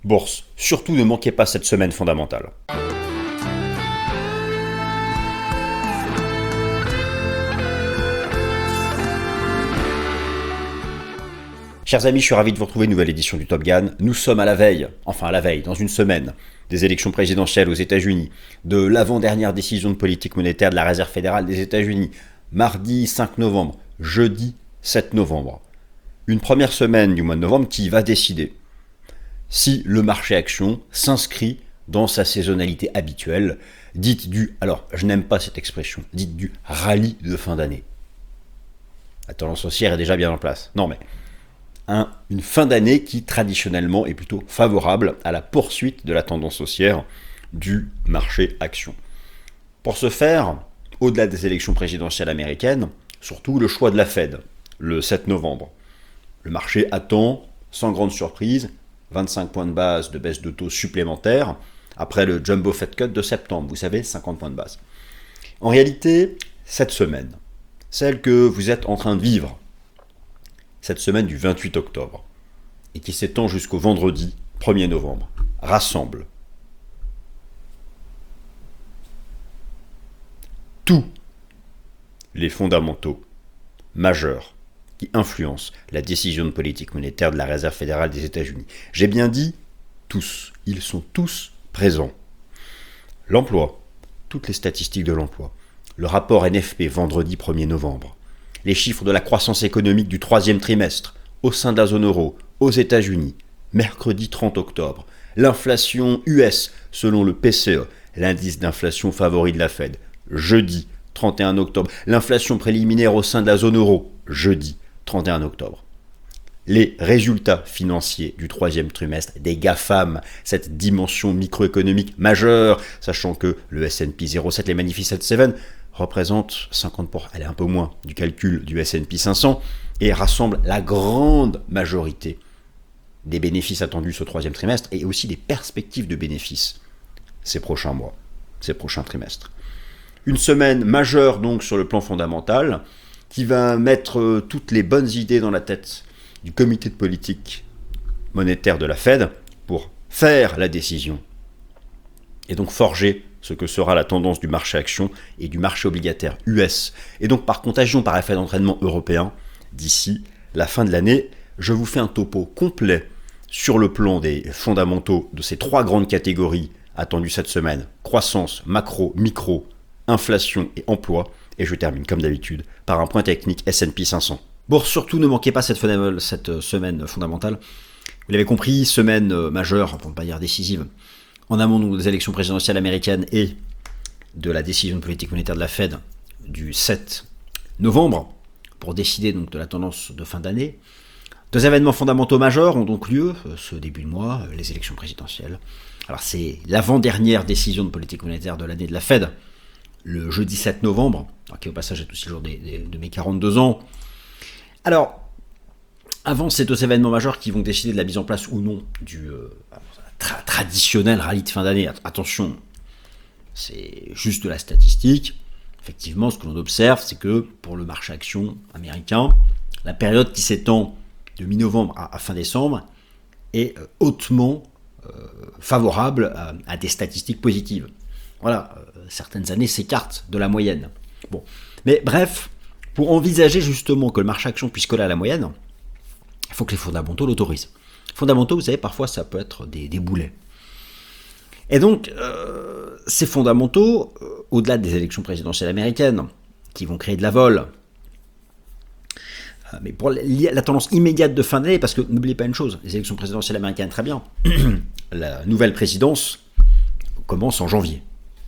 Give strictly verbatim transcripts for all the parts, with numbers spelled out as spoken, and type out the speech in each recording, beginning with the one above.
Bourse, surtout ne manquez pas cette semaine fondamentale. Chers amis, je suis ravi de vous retrouver, nouvelle édition du Top Gun. Nous sommes à la veille, enfin à la veille, dans une semaine, des élections présidentielles aux États-Unis, de l'avant-dernière décision de politique monétaire de la Réserve fédérale des États-Unis, mardi cinq novembre, jeudi sept novembre. Une première semaine du mois de novembre qui va décider si le marché action s'inscrit dans sa saisonnalité habituelle, dite du, alors je n'aime pas cette expression, dite du rallye de fin d'année. La tendance haussière est déjà bien en place. Non mais, un, une fin d'année qui traditionnellement est plutôt favorable à la poursuite de la tendance haussière du marché action. Pour ce faire, au-delà des élections présidentielles américaines, surtout le choix de la Fed, le sept novembre. Le marché attend, sans grande surprise, vingt-cinq points de base de baisse de taux supplémentaires après le Jumbo Fed Cut de septembre, vous savez, cinquante points de base. En réalité, cette semaine, celle que vous êtes en train de vivre, cette semaine du vingt-huit octobre, et qui s'étend jusqu'au vendredi premier novembre, rassemble tous les fondamentaux majeurs qui influencent la décision de politique monétaire de la Réserve fédérale des États-Unis. J'ai bien dit tous, ils sont tous présents. L'emploi, toutes les statistiques de l'emploi, le rapport N F P vendredi premier novembre, les chiffres de la croissance économique du troisième trimestre au sein de la zone euro, aux États-Unis, mercredi trente octobre, l'inflation U S selon le P C E, l'indice d'inflation favori de la Fed, jeudi trente et un octobre, l'inflation préliminaire au sein de la zone euro, jeudi trente et un octobre. Les résultats financiers du troisième trimestre des GAFAM, cette dimension microéconomique majeure, sachant que le S and P zéro virgule sept, les Magnificent sept, représente cinquante pour cent, elle est un peu moins du calcul du S and P cinq cents, et rassemble la grande majorité des bénéfices attendus ce troisième trimestre, et aussi des perspectives de bénéfices ces prochains mois, ces prochains trimestres. Une semaine majeure donc sur le plan fondamental, qui va mettre toutes les bonnes idées dans la tête du comité de politique monétaire de la Fed pour faire la décision et donc forger ce que sera la tendance du marché action et du marché obligataire U S, et donc par contagion, par effet d'entraînement européen, d'ici la fin de l'année. Je vous fais un topo complet sur le plan des fondamentaux de ces trois grandes catégories attendues cette semaine, croissance, macro, micro, inflation et emploi. Et je termine, comme d'habitude, par un point technique S and P cinq cents. Bon, surtout ne manquez pas cette, cette semaine fondamentale. Vous l'avez compris, semaine majeure, pour ne pas dire décisive, en amont des élections présidentielles américaines et de la décision de politique monétaire de la Fed du sept novembre, pour décider donc de la tendance de fin d'année. Deux événements fondamentaux majeurs ont donc lieu ce début de mois, les élections présidentielles. Alors c'est l'avant-dernière décision de politique monétaire de l'année de la Fed, le jeudi sept novembre, qui au passage est aussi le jour des, des, de mes quarante-deux ans. Alors, avant ces deux événements majeurs qui vont décider de la mise en place ou non du euh, tra- traditionnel rallye de fin d'année, attention, c'est juste de la statistique. Effectivement, ce que l'on observe, c'est que pour le marché action américain, la période qui s'étend de mi-novembre à, à fin décembre est euh, hautement euh, favorable à, à des statistiques positives. Voilà, euh, certaines années s'écartent de la moyenne. Bon, mais bref, pour envisager justement que le marché action puisse coller à la moyenne, il faut que les fondamentaux l'autorisent. Fondamentaux, vous savez, parfois ça peut être des, des boulets. Et donc, euh, ces fondamentaux, euh, au-delà des élections présidentielles américaines, qui vont créer de la vol, euh, mais pour la, la tendance immédiate de fin d'année, parce que n'oubliez pas une chose, les élections présidentielles américaines, très bien, la nouvelle présidence commence en janvier.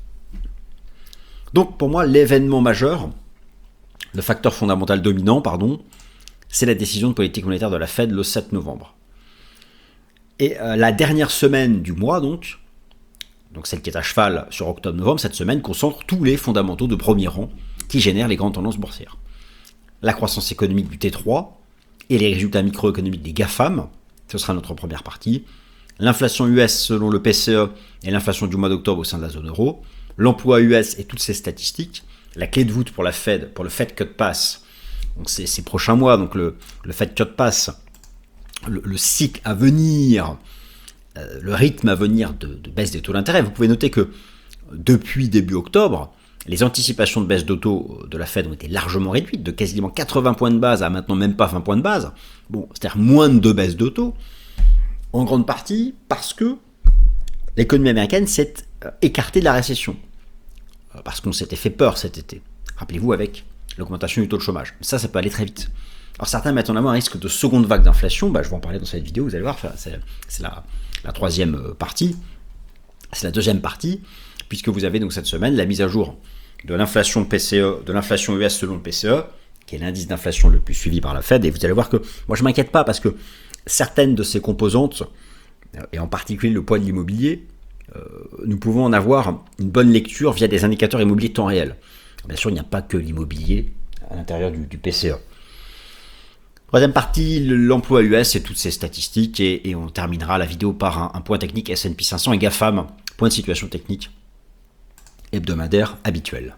Donc pour moi, l'événement majeur, le facteur fondamental dominant, pardon, c'est la décision de politique monétaire de la Fed le sept novembre. Et euh, la dernière semaine du mois, donc, donc celle qui est à cheval sur octobre-novembre, cette semaine concentre tous les fondamentaux de premier rang qui génèrent les grandes tendances boursières. La croissance économique du T trois et les résultats microéconomiques des GAFAM, ce sera notre première partie. L'inflation U S selon le P C E et l'inflation du mois d'octobre au sein de la zone euro. L'emploi U S et toutes ces statistiques, la clé de voûte pour la Fed, pour le Fed Cut Pass, donc c'est ces prochains mois, donc le, le Fed Cut Pass, le, le cycle à venir euh, le rythme à venir de, de baisse des taux d'intérêt. Vous pouvez noter que depuis début octobre, les anticipations de baisse de taux de la Fed ont été largement réduites, de quasiment quatre-vingts points de base à maintenant même pas vingt points de base. Bon, c'est-à-dire moins de deux baisses de taux, en grande partie parce que l'économie américaine s'est écartée de la récession. Parce qu'on s'était fait peur cet été. Rappelez-vous, avec l'augmentation du taux de chômage. Ça, ça peut aller très vite. Alors certains mettent en avant un risque de seconde vague d'inflation. Bah, je vais en parler dans cette vidéo, vous allez voir, c'est, c'est la, la troisième partie. C'est la deuxième partie, puisque vous avez donc cette semaine la mise à jour de l'inflation P C E, de l'inflation U S selon le P C E, qui est l'indice d'inflation le plus suivi par la Fed. Et vous allez voir que moi, je ne m'inquiète pas, parce que certaines de ces composantes, et en particulier le poids de l'immobilier, euh, nous pouvons en avoir une bonne lecture via des indicateurs immobiliers temps réel. Bien sûr, il n'y a pas que l'immobilier à l'intérieur du, du P C E. Troisième partie, l'emploi U S et toutes ces statistiques, et, et on terminera la vidéo par un, un point technique S and P cinq cents et GAFAM, point de situation technique hebdomadaire habituel.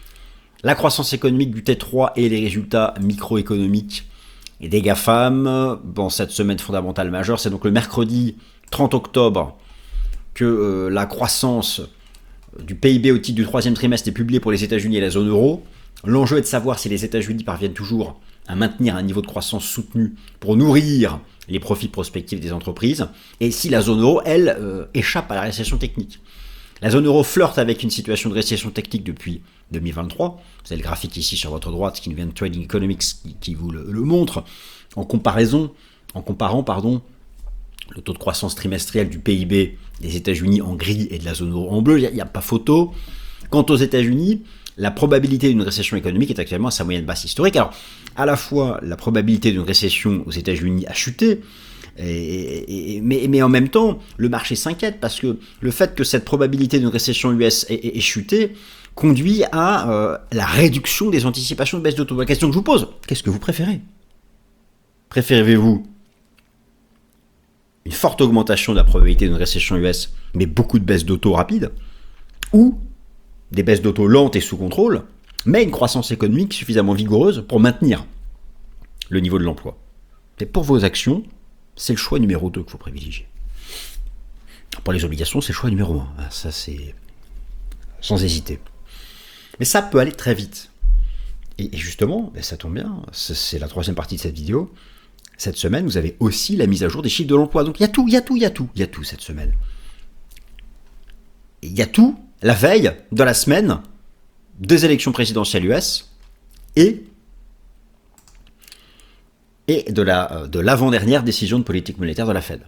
La croissance économique du T trois et les résultats microéconomiques et des GAFAM. Bon, cette semaine fondamentale majeure, c'est donc le mercredi trente octobre que euh, la croissance du P I B au titre du troisième trimestre est publiée pour les États-Unis et la zone euro. L'enjeu est de savoir si les États-Unis parviennent toujours à maintenir un niveau de croissance soutenu pour nourrir les profits prospectifs des entreprises, et si la zone euro, elle, euh, échappe à la récession technique. La zone euro flirte avec une situation de récession technique depuis deux mille vingt-trois. Vous avez le graphique ici sur votre droite qui nous vient de Trading Economics qui, qui vous le, le montre. En comparaison, en comparant pardon, le taux de croissance trimestriel du P I B des États-Unis en gris et de la zone euro en bleu, il n'y a, a pas photo. Quant aux États-Unis, la probabilité d'une récession économique est actuellement à sa moyenne basse historique. Alors, à la fois, la probabilité d'une récession aux États-Unis a chuté, Et, et, et, mais, mais en même temps, le marché s'inquiète parce que le fait que cette probabilité d'une récession U S ait, ait, ait chuté conduit à euh, la réduction des anticipations de baisse de taux. La question que je vous pose, qu'est-ce que vous préférez ? Préférez-vous une forte augmentation de la probabilité d'une récession U S, mais beaucoup de baisses de taux rapides, ou des baisses de taux lentes et sous contrôle, mais une croissance économique suffisamment vigoureuse pour maintenir le niveau de l'emploi ? Et pour vos actions, c'est le choix numéro deux qu'il faut privilégier. Pour les obligations, c'est le choix numéro un. Ça, c'est sans hésiter. Mais ça peut aller très vite. Et justement, ça tombe bien, c'est la troisième partie de cette vidéo. Cette semaine, vous avez aussi la mise à jour des chiffres de l'emploi. Donc il y a tout, il y a tout, il y a tout, il y a tout cette semaine. Il y a tout la veille de la semaine des élections présidentielles U S et et de, la, de l'avant-dernière décision de politique monétaire de la Fed.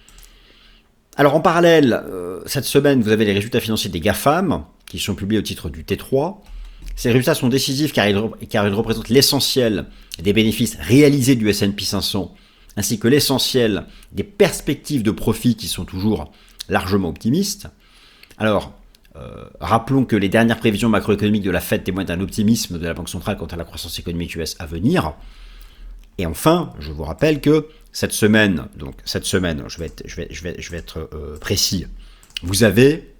Alors en parallèle, euh, cette semaine, vous avez les résultats financiers des GAFAM, qui sont publiés au titre du T trois. Ces résultats sont décisifs car ils, car ils représentent l'essentiel des bénéfices réalisés du S and P cinq cents, ainsi que l'essentiel des perspectives de profit qui sont toujours largement optimistes. Alors, euh, rappelons que les dernières prévisions macroéconomiques de la Fed témoignent d'un optimisme de la Banque centrale quant à la croissance économique U S à venir. Et enfin, je vous rappelle que cette semaine, donc cette semaine, je vais être, je vais, je vais, je vais être euh, précis, vous avez,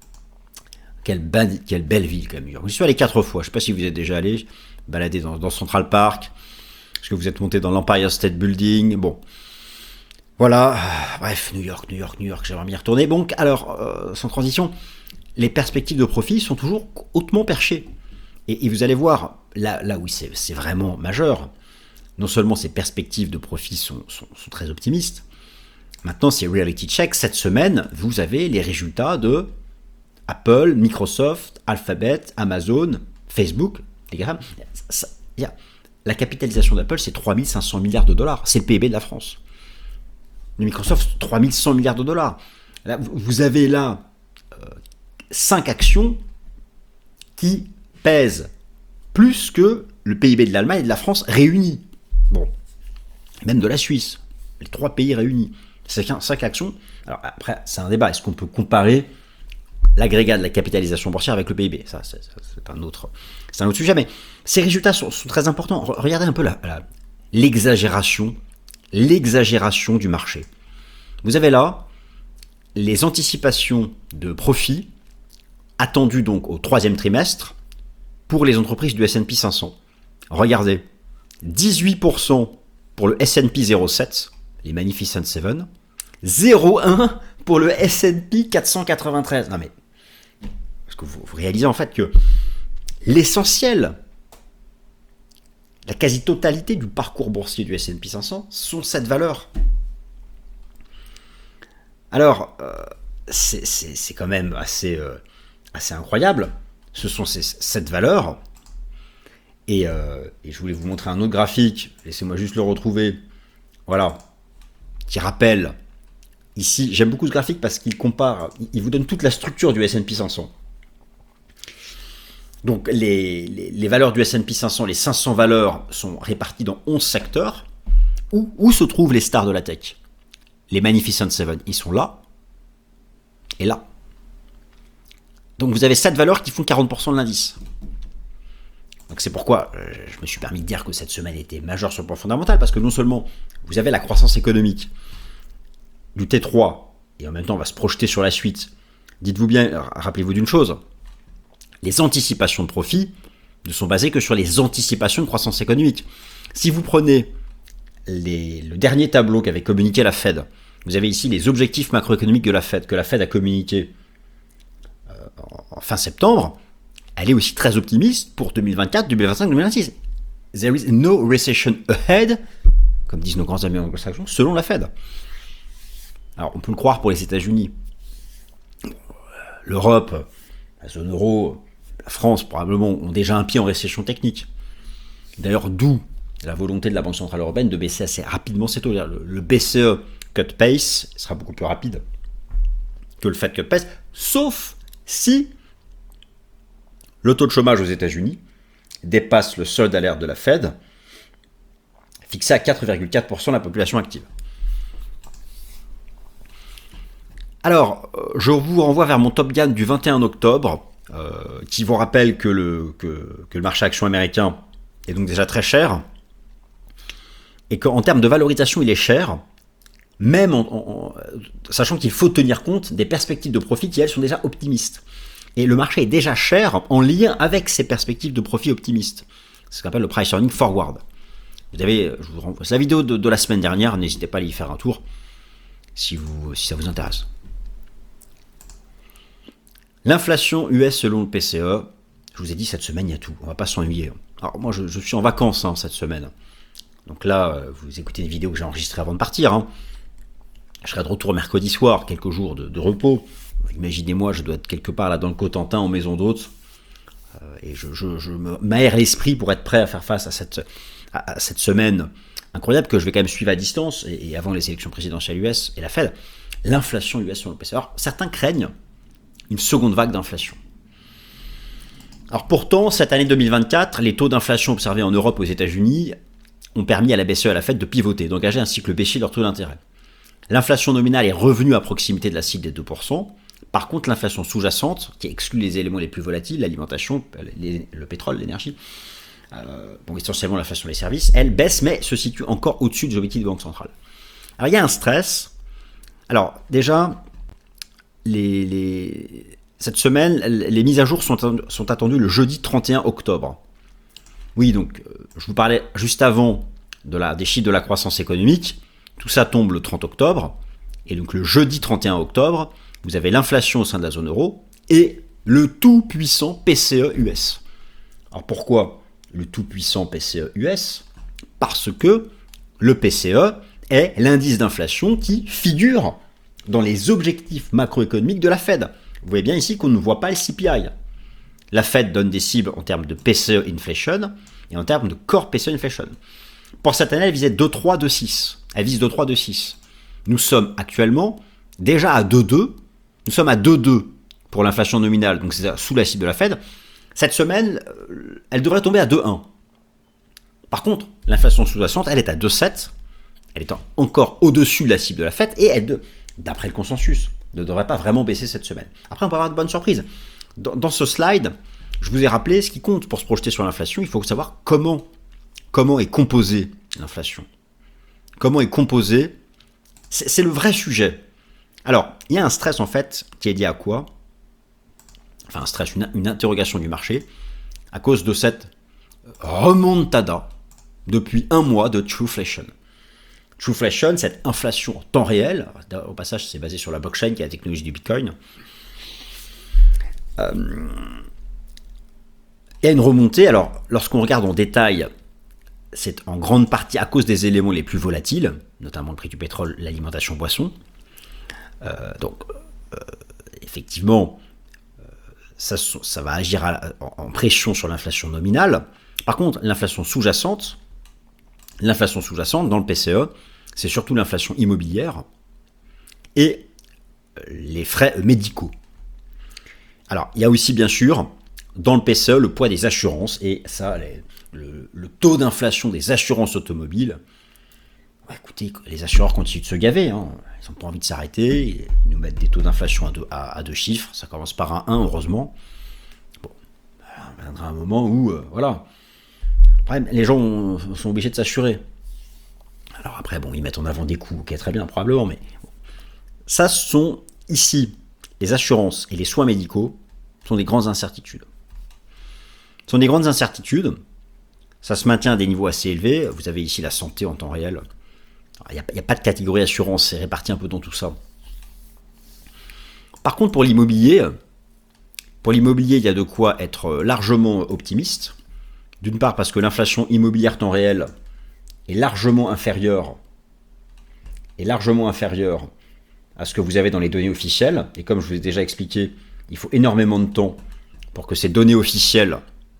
quelle, belle, quelle belle ville quand même. Je suis allé quatre fois, je ne sais pas si vous êtes déjà allé balader dans, dans Central Park, est-ce que vous êtes monté dans l'Empire State Building, bon, voilà, bref, New York, New York, New York, j'aimerais bien y retourner. Donc, alors, euh, sans transition, les perspectives de profit sont toujours hautement perchées. Et, et vous allez voir, là, là où c'est, c'est vraiment majeur, non seulement ces perspectives de profit sont, sont, sont très optimistes, maintenant c'est reality check. Cette semaine, vous avez les résultats de Apple, Microsoft, Alphabet, Amazon, Facebook, les GAFAM. Ça, y a, la capitalisation d'Apple, c'est trois mille cinq cents milliards de dollars. C'est le P I B de la France. Le Microsoft, trois mille cent milliards de dollars. Là, vous avez là euh, cinq actions qui pèsent plus que le P I B de l'Allemagne et de la France réunis. Bon, même de la Suisse, les trois pays réunis. C'est cinq actions. Alors après, c'est un débat. Est-ce qu'on peut comparer l'agrégat de la capitalisation boursière avec le P I B ? Ça, c'est, c'est, un autre, c'est un autre sujet. Mais ces résultats sont, sont très importants. Regardez un peu la, la, l'exagération, l'exagération du marché. Vous avez là les anticipations de profit attendues donc au troisième trimestre pour les entreprises du S and P cinq cents. Regardez. dix-huit pour cent pour le S and P zéro virgule sept, les Magnificent Seven, zéro virgule un pour le S and P quatre cent quatre-vingt-treize. Non mais, parce que vous, vous réalisez en fait que l'essentiel, la quasi-totalité du parcours boursier du S and P cinq cents sont cette valeur. Alors, euh, c'est, c'est, c'est quand même assez, euh, assez incroyable. Ce sont ces, cette valeur. Et, euh, et je voulais vous montrer un autre graphique. Laissez-moi juste le retrouver. Voilà. Qui rappelle. Ici, j'aime beaucoup ce graphique parce qu'il compare, il vous donne toute la structure du S and P cinq cents. Donc, les, les, les valeurs du S and P cinq cents, les cinq cents valeurs sont réparties dans onze secteurs. Où, où se trouvent les stars de la tech? Les Magnificent Seven, ils sont là et là. Donc vous avez sept valeurs qui font quarante pour cent de l'indice. Donc c'est pourquoi euh, je me suis permis de dire que cette semaine était majeure sur le plan fondamental, parce que non seulement vous avez la croissance économique du T trois, et en même temps on va se projeter sur la suite. Dites-vous bien, rappelez-vous d'une chose, les anticipations de profit ne sont basées que sur les anticipations de croissance économique. Si vous prenez les, le dernier tableau qu'avait communiqué la Fed, vous avez ici les objectifs macroéconomiques de la Fed, que la Fed a communiqué euh, en, en fin septembre. Elle est aussi très optimiste pour deux mille vingt-quatre, deux mille vingt-cinq, deux mille vingt-six. There is no recession ahead, comme disent nos grands amis anglo-saxons, selon la Fed. Alors, on peut le croire pour les États-Unis. L'Europe, la zone euro, la France, probablement, ont déjà un pied en récession technique. D'ailleurs, d'où la volonté de la Banque Centrale Européenne de baisser assez rapidement ses taux. Le, le B C E cut pace sera beaucoup plus rapide que le Fed cut pace, sauf si le taux de chômage aux États-Unis dépasse le seuil d'alerte de la Fed, fixé à quatre virgule quatre pour cent de la population active. Alors, je vous renvoie vers mon Top Gun du vingt et un octobre, euh, qui vous rappelle que le, que, que le marché action américain est donc déjà très cher, et qu'en termes de valorisation, il est cher, même en, en, en sachant qu'il faut tenir compte des perspectives de profit qui, elles, sont déjà optimistes. Et le marché est déjà cher en lien avec ces perspectives de profit optimistes. C'est ce qu'on appelle le price earning forward. Vous avez, je vous renvoie, c'est la vidéo de, de la semaine dernière, n'hésitez pas à y faire un tour si, vous, si ça vous intéresse. L'inflation U S selon le P C E, je vous ai dit cette semaine il y a tout, on va pas s'ennuyer. Alors moi je, je suis en vacances hein, cette semaine. Donc là, vous écoutez une vidéo que j'ai enregistrée avant de partir. Hein. Je serai de retour mercredi soir, quelques jours de, de repos. Imaginez-moi, je dois être quelque part là dans le Cotentin en maison d'hôte. Euh, et je, je, je m'aère l'esprit pour être prêt à faire face à cette, à, à cette semaine incroyable que je vais quand même suivre à distance, et, et avant les élections présidentielles U S et la Fed. L'inflation U S sur le P C E. Alors, certains craignent une seconde vague d'inflation. Alors pourtant, cette année deux mille vingt-quatre, les taux d'inflation observés en Europe et aux États-Unis ont permis à la B C E et à la Fed de pivoter, d'engager un cycle baissier de leur taux d'intérêt. L'inflation nominale est revenue à proximité de la cible des deux pour cent. Par contre, l'inflation sous-jacente, qui exclut les éléments les plus volatiles, l'alimentation, les, le pétrole, l'énergie, euh, bon, essentiellement l'inflation des services, elle baisse, mais se situe encore au-dessus des objectifs de Banque centrale. Alors il y a un stress. Alors déjà, les, les, cette semaine, les mises à jour sont, sont attendues le jeudi trente et un octobre. Oui, donc, je vous parlais juste avant de la, des chiffres de la croissance économique. Tout ça tombe le trente octobre. Et donc, le jeudi trente et un octobre, vous avez l'inflation au sein de la zone euro et le tout-puissant P C E U S. Alors, pourquoi le tout-puissant P C E U S? Parce que le P C E est l'indice d'inflation qui figure dans les objectifs macroéconomiques de la Fed. Vous voyez bien ici qu'on ne voit pas le C P I. La Fed donne des cibles en termes de P C E inflation et en termes de core P C E inflation. Pour cette année, elle visait deux virgule trois, deux virgule six. Elle vise deux virgule trois, deux virgule six. Nous sommes actuellement déjà à deux virgule deux. Nous sommes à deux virgule deux pour l'inflation nominale, donc c'est sous la cible de la Fed. Cette semaine, elle devrait tomber à deux virgule un. Par contre, l'inflation sous-jacente, elle est à deux virgule sept. Elle est encore au-dessus de la cible de la Fed et elle, d'après le consensus, ne devrait pas vraiment baisser cette semaine. Après, on peut avoir de bonnes surprises. Dans, dans ce slide, je vous ai rappelé ce qui compte pour se projeter sur l'inflation. Il faut savoir comment, comment est composée l'inflation. Comment est composée, c'est, c'est le vrai sujet. Alors, il y a un stress en fait qui est lié à quoi? Enfin, un stress, une, une interrogation du marché à cause de cette remontada depuis un mois de Trueflation. Trueflation, cette inflation en temps réel, au passage c'est basé sur la blockchain qui est la technologie du Bitcoin, euh, il y a une remontée. Alors lorsqu'on regarde en détail, c'est en grande partie à cause des éléments les plus volatiles, notamment le prix du pétrole, l'alimentation boisson. Euh, donc euh, effectivement, euh, ça, ça va agir à, en, en pression sur l'inflation nominale. Par contre, l'inflation sous-jacente, l'inflation sous-jacente dans le P C E, c'est surtout l'inflation immobilière et les frais médicaux. Alors, il y a aussi bien sûr dans le P C E le poids des assurances, et ça, les, le, le taux d'inflation des assurances automobiles. Bah, écoutez, les assureurs continuent de se gaver, hein. Ils n'ont pas envie de s'arrêter, ils nous mettent des taux d'inflation à deux, à, à deux chiffres, ça commence par un un, heureusement. Bon, il viendra un moment où, euh, voilà, après, les gens sont obligés de s'assurer. Alors après, bon, ils mettent en avant des coûts, ok, très bien, probablement, mais bon. Ça, ce sont ici, les assurances et les soins médicaux sont des grandes incertitudes. Ce sont des grandes incertitudes, ça se maintient à des niveaux assez élevés. Vous avez ici la santé en temps réel. Il n'y a, a pas de catégorie assurance, c'est réparti un peu dans tout ça. Par contre, pour l'immobilier, pour l'immobilier, il y a de quoi être largement optimiste. D'une part, parce que l'inflation immobilière temps réel est largement inférieure, est largement inférieure à ce que vous avez dans les données officielles. Et comme je vous ai déjà expliqué, il faut énormément de temps pour que ces données officielles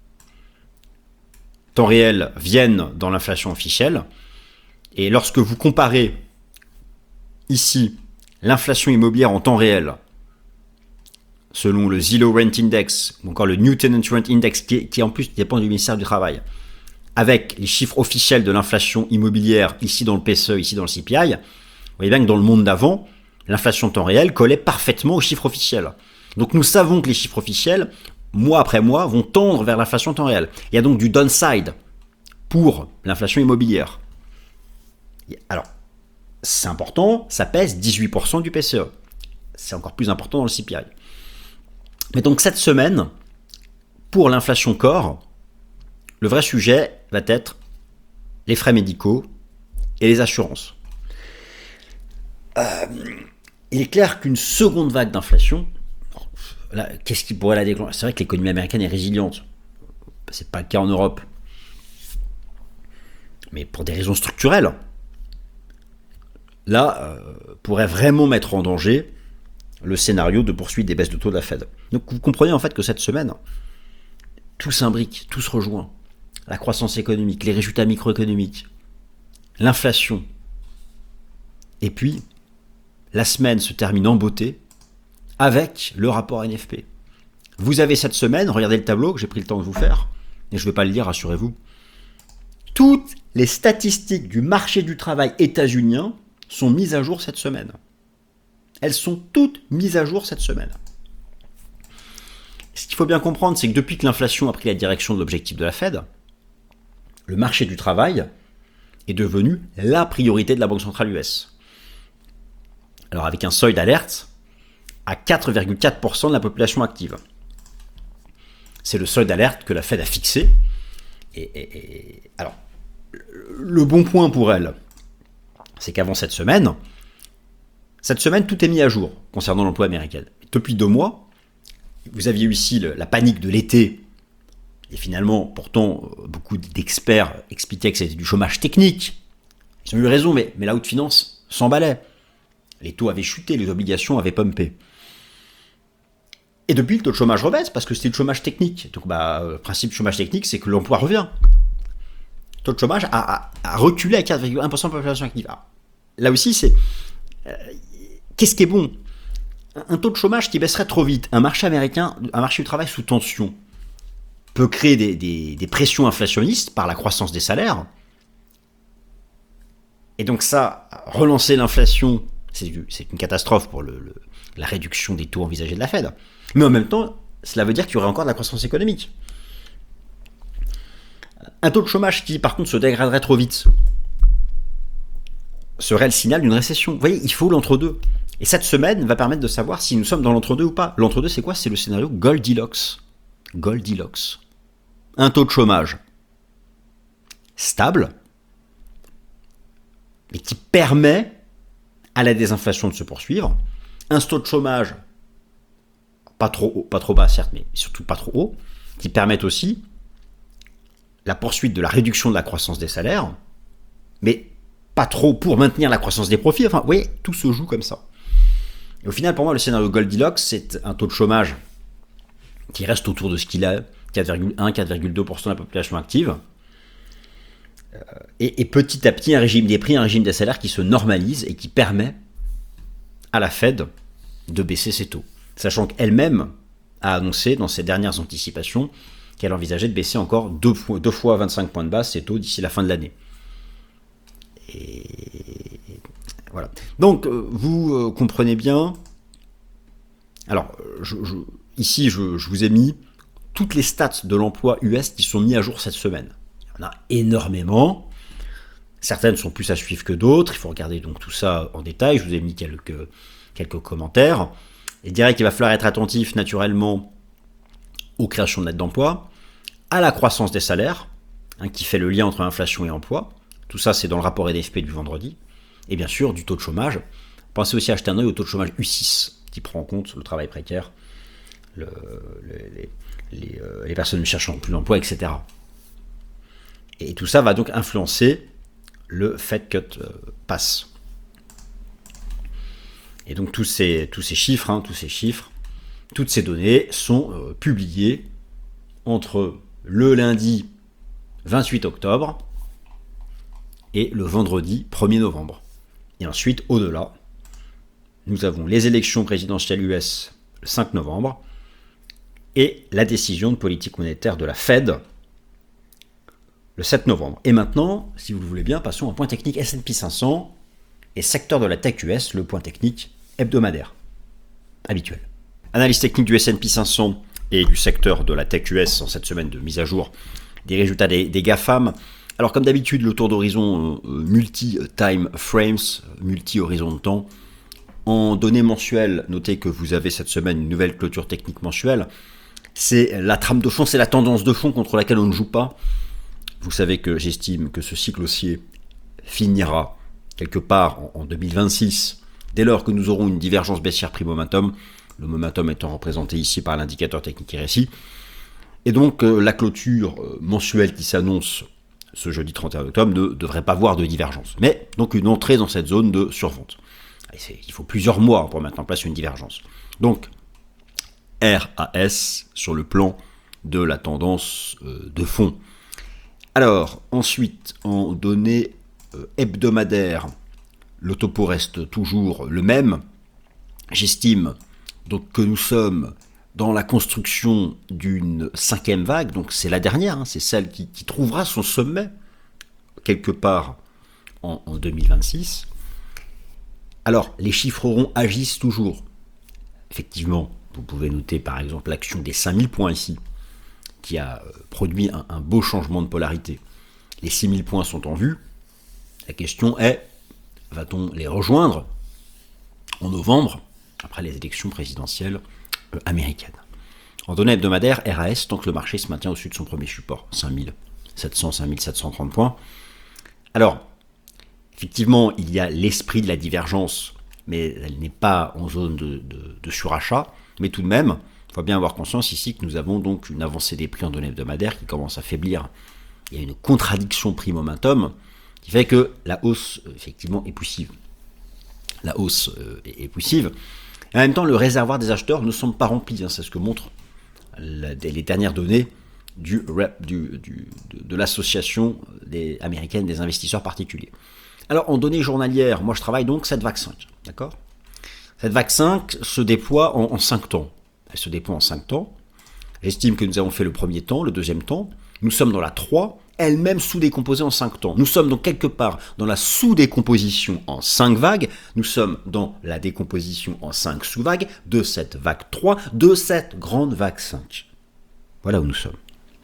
temps réel viennent dans l'inflation officielle. Et lorsque vous comparez ici l'inflation immobilière en temps réel, selon le Zillow Rent Index, ou encore le New Tenant Rent Index, qui, qui en plus dépend du ministère du Travail, avec les chiffres officiels de l'inflation immobilière, ici dans le P C E, ici dans le C P I, vous voyez bien que dans le monde d'avant, l'inflation temps réel collait parfaitement aux chiffres officiels. Donc nous savons que les chiffres officiels, mois après mois, vont tendre vers l'inflation temps réel. Il y a donc du downside pour l'inflation immobilière. Alors, c'est important, ça pèse dix-huit pour cent du P C E. C'est encore plus important dans le C P I. Mais donc cette semaine, pour l'inflation corps, le vrai sujet va être les frais médicaux et les assurances. Euh, il est clair qu'une seconde vague d'inflation, là, qu'est-ce qui pourrait la déclencher ? C'est vrai que l'économie américaine est résiliente. C'est pas le cas en Europe. Mais pour des raisons structurelles, là, euh, pourrait vraiment mettre en danger le scénario de poursuite des baisses de taux de la Fed. Donc vous comprenez en fait que cette semaine, tout s'imbrique, tout se rejoint. La croissance économique, les résultats microéconomiques, l'inflation. Et puis, la semaine se termine en beauté avec le rapport N F P. Vous avez cette semaine, regardez le tableau que j'ai pris le temps de vous faire, et je ne vais pas le lire, rassurez-vous. Toutes les statistiques du marché du travail états-unien sont mises à jour cette semaine. Elles sont toutes mises à jour cette semaine. Ce qu'il faut bien comprendre, c'est que depuis que l'inflation a pris la direction de l'objectif de la Fed, le marché du travail est devenu la priorité de la Banque centrale U S. Alors avec un seuil d'alerte à quatre virgule quatre pour cent de la population active. C'est le seuil d'alerte que la Fed a fixé. Et, et, et alors, le bon point pour elle, c'est qu'avant cette semaine, cette semaine, tout est mis à jour concernant l'emploi américain. Depuis deux mois, vous aviez eu ici le, la panique de l'été. Et finalement, pourtant, beaucoup d'experts expliquaient que c'était du chômage technique. Ils ont eu raison, mais, mais la haute finance s'emballait. Les taux avaient chuté, les obligations avaient pumpé. Et depuis, le taux de chômage rebaisse parce que c'était le chômage technique. Donc, bah, le principe du chômage technique, c'est que l'emploi revient. Le taux de chômage a, a, a reculé à quatre virgule un pour cent de la population active. Alors, là aussi, c'est... Euh, qu'est-ce qui est bon ? Un taux de chômage qui baisserait trop vite, un marché américain, un marché du travail sous tension, peut créer des, des, des pressions inflationnistes par la croissance des salaires. Et donc ça, relancer l'inflation, c'est, du, c'est une catastrophe pour le, le, la réduction des taux envisagés de la Fed. Mais en même temps, cela veut dire qu'il y aurait encore de la croissance économique. Un taux de chômage qui, par contre, se dégraderait trop vite serait le signal d'une récession. Vous voyez, il faut l'entre-deux. Et cette semaine va permettre de savoir si nous sommes dans l'entre-deux ou pas. L'entre-deux, c'est quoi ? C'est le scénario Goldilocks. Goldilocks. Un taux de chômage stable, et qui permet à la désinflation de se poursuivre, un taux de chômage pas trop haut, pas trop bas certes, mais surtout pas trop haut, qui permettent aussi la poursuite de la réduction de la croissance des salaires, mais pas trop pour maintenir la croissance des profits. Enfin, vous voyez, tout se joue comme ça. Et au final, pour moi, le scénario Goldilocks, c'est un taux de chômage qui reste autour de ce qu'il a, quatre virgule un à quatre virgule deux pour cent de la population active, et, et petit à petit, un régime des prix, un régime des salaires qui se normalise et qui permet à la Fed de baisser ses taux. Sachant qu'elle-même a annoncé dans ses dernières anticipations qu'elle envisageait de baisser encore deux fois, deux fois vingt-cinq points de base ses taux d'ici la fin de l'année. Et voilà. Donc, vous euh, comprenez bien. Alors, je, je, ici, je, je vous ai mis toutes les stats de l'emploi U S qui sont mis à jour cette semaine. Il y en a énormément. Certaines sont plus à suivre que d'autres. Il faut regarder donc tout ça en détail. Je vous ai mis quelques, quelques commentaires. Et je dirais qu'il va falloir être attentif naturellement aux créations nettes d'emplois, à la croissance des salaires, hein, qui fait le lien entre inflation et emploi. Tout ça, c'est dans le rapport E D F P du vendredi. Et bien sûr, du taux de chômage. Pensez aussi à acheter un œil au taux de chômage U six, qui prend en compte le travail précaire, le, le, les, les, euh, les personnes ne cherchant plus d'emploi, et cetera. Et tout ça va donc influencer le Fed Cut euh, Pass. Et donc tous ces, tous ces chiffres, hein, tous ces chiffres, toutes ces données sont euh, publiées entre le lundi vingt-huit octobre et le vendredi premier novembre. Et ensuite, au-delà, nous avons les élections présidentielles U S le cinq novembre et la décision de politique monétaire de la Fed le sept novembre. Et maintenant, si vous le voulez bien, passons au point technique S and P cinq cents et secteur de la tech U S, le point technique hebdomadaire habituel. Analyse technique du S and P cinq cents et du secteur de la tech U S en cette semaine de mise à jour des résultats des, des GAFAM. Alors comme d'habitude, le tour d'horizon euh, multi-time frames, multi-horizon de temps. En données mensuelles, notez que vous avez cette semaine une nouvelle clôture technique mensuelle. C'est la trame de fond, c'est la tendance de fond contre laquelle on ne joue pas. Vous savez que j'estime que ce cycle haussier finira quelque part en deux mille vingt-six, dès lors que nous aurons une divergence baissière prix momentum, le momentum étant représenté ici par l'indicateur technique R S I. Et donc euh, la clôture euh, mensuelle qui s'annonce ce jeudi trente et un octobre ne devrait pas voir de divergence. Mais donc une entrée dans cette zone de survente. Il faut plusieurs mois pour mettre en place une divergence. Donc R A S sur le plan de la tendance euh, de fond. Alors, ensuite, en données euh, hebdomadaires, le topo reste toujours le même. J'estime donc que nous sommes dans la construction d'une cinquième vague, donc c'est la dernière, hein, c'est celle qui, qui trouvera son sommet quelque part en, en deux mille vingt-six. Alors, les chiffres ronds agissent toujours. Effectivement, vous pouvez noter par exemple l'action des cinq mille points ici, qui a produit un, un beau changement de polarité. Les six mille points sont en vue. La question est, va-t-on les rejoindre en novembre, après les élections présidentielles euh, américaines? En données hebdomadaires, R A S, tant que le marché se maintient au-dessus de son premier support, cinq mille sept cents, cinq mille sept cent trente points. Alors, effectivement, il y a l'esprit de la divergence, mais elle n'est pas en zone de, de, de surachat. Mais tout de même, il faut bien avoir conscience ici que nous avons donc une avancée des prix en données hebdomadaires qui commence à faiblir. Il y a une contradiction prix-momentum qui fait que la hausse, effectivement, est poussive. La hausse euh, est, est poussive. Et en même temps, le réservoir des acheteurs ne semble pas rempli. Hein, c'est ce que montrent la, les dernières données du, du, du, de, de l'association des, américaine des investisseurs particuliers. Alors, en données journalières, moi je travaille donc cette vague cinq. D'accord ? Cette vague cinq se déploie en, en cinq temps. Elle se déploie en cinq temps. J'estime que nous avons fait le premier temps, le deuxième temps. Nous sommes dans la trois, elle-même sous-décomposée en cinq temps. Nous sommes donc quelque part dans la sous-décomposition en cinq vagues. Nous sommes dans la décomposition en cinq sous-vagues de cette vague trois, de cette grande vague cinq. Voilà où nous sommes.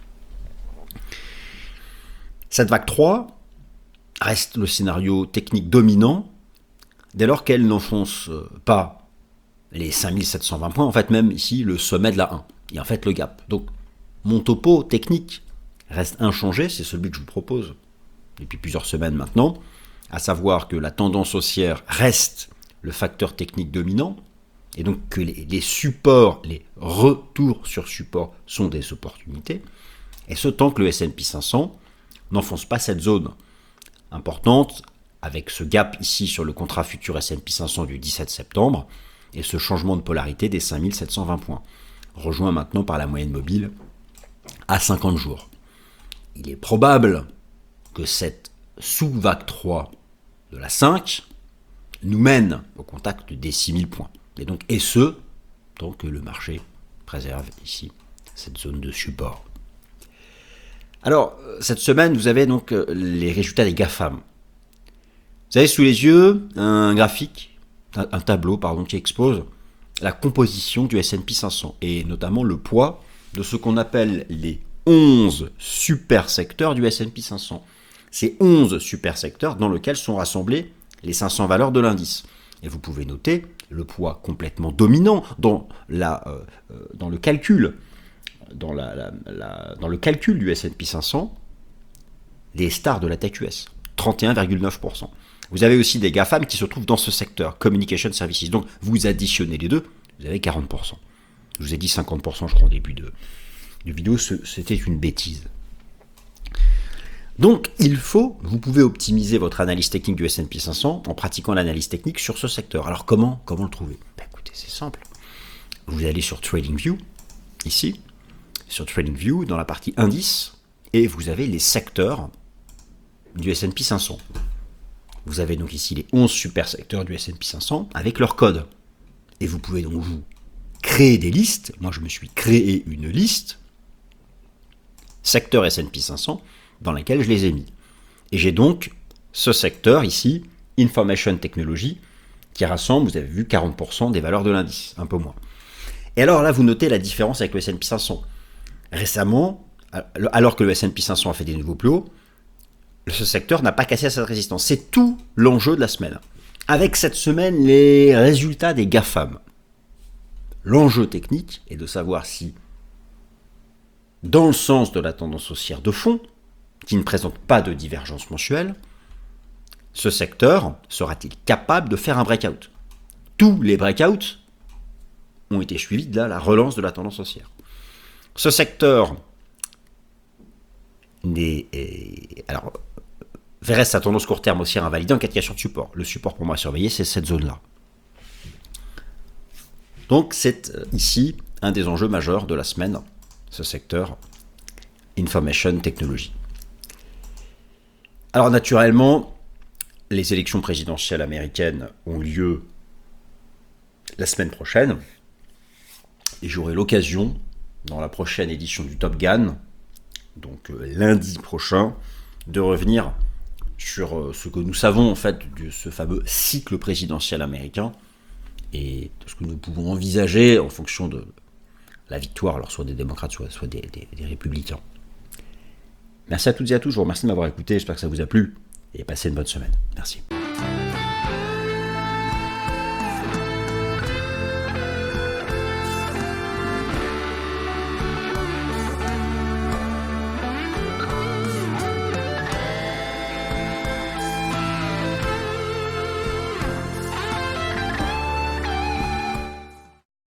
Cette vague trois reste le scénario technique dominant dès lors qu'elle n'enfonce pas les cinq mille sept cent vingt points, en fait même ici le sommet de la un, et en fait le gap. Donc mon topo technique reste inchangé, c'est celui que je vous propose depuis plusieurs semaines maintenant, à savoir que la tendance haussière reste le facteur technique dominant, et donc que les, les supports, les retours sur support sont des opportunités, et ce tant que le S and P cinq cents n'enfonce pas cette zone importante, avec ce gap ici sur le contrat futur S and P cinq cents du dix-sept septembre, et ce changement de polarité des cinq mille sept cent vingt points, rejoint maintenant par la moyenne mobile à cinquante jours. Il est probable que cette sous-vague trois de la cinq nous mène au contact des six mille points. Et donc, et ce, tant que le marché préserve ici cette zone de support. Alors, cette semaine, vous avez donc les résultats des GAFAM. Vous avez sous les yeux un graphique, un tableau, pardon, qui expose la composition du S and P cinq cents, et notamment le poids de ce qu'on appelle les onze super secteurs du S and P cinq cents. Ces onze super secteurs dans lesquels sont rassemblés les cinq cents valeurs de l'indice. Et vous pouvez noter le poids complètement dominant dans, la, euh, dans le calcul, dans, la, la, la, dans le calcul du S and P cinq cents, des stars de la tech U S, trente et un virgule neuf pour cent. Vous avez aussi des GAFAM qui se trouvent dans ce secteur, Communication Services. Donc vous additionnez les deux, vous avez quarante pour cent. Je vous ai dit cinquante pour cent, je crois, au début de, de vidéo, c'était une bêtise. Donc, il faut, vous pouvez optimiser votre analyse technique du S and P cinq cents en pratiquant l'analyse technique sur ce secteur. Alors, comment, comment le trouver? Ben, écoutez, c'est simple. Vous allez sur TradingView, ici, sur TradingView, dans la partie indice, et vous avez les secteurs du S and P cinq cents. Vous avez donc ici les onze super secteurs du S and P cinq cents avec leur code. Et vous pouvez donc vous créer des listes. Moi, je me suis créé une liste, secteur S and P cinq cents, dans laquelle je les ai mis. Et j'ai donc ce secteur ici, Information Technology, qui rassemble, vous avez vu, quarante pour cent des valeurs de l'indice, un peu moins. Et alors là, vous notez la différence avec le S and P cinq cents. Récemment, alors que le S and P cinq cents a fait des nouveaux plus hauts, ce secteur n'a pas cassé cette résistance. C'est tout l'enjeu de la semaine. Avec cette semaine, les résultats des GAFAM. L'enjeu technique est de savoir si, dans le sens de la tendance haussière de fond, qui ne présente pas de divergence mensuelle, ce secteur sera-t-il capable de faire un breakout? Tous les breakouts ont été suivis de la relance de la tendance haussière. Ce secteur n'est, alors, verrait sa tendance court terme haussière invalidée en cas de support. Le support pour moi à surveiller, c'est cette zone-là. Donc c'est ici un des enjeux majeurs de la semaine, ce secteur Information Technology. Alors naturellement, les élections présidentielles américaines ont lieu la semaine prochaine, et j'aurai l'occasion, dans la prochaine édition du Top Gun, donc euh, lundi prochain, de revenir sur euh, ce que nous savons en fait de ce fameux cycle présidentiel américain, et de ce que nous pouvons envisager en fonction de la victoire, alors soit des démocrates, soit, soit des, des, des républicains. Merci à toutes et à tous, je vous remercie de m'avoir écouté, j'espère que ça vous a plu, et passez une bonne semaine. Merci.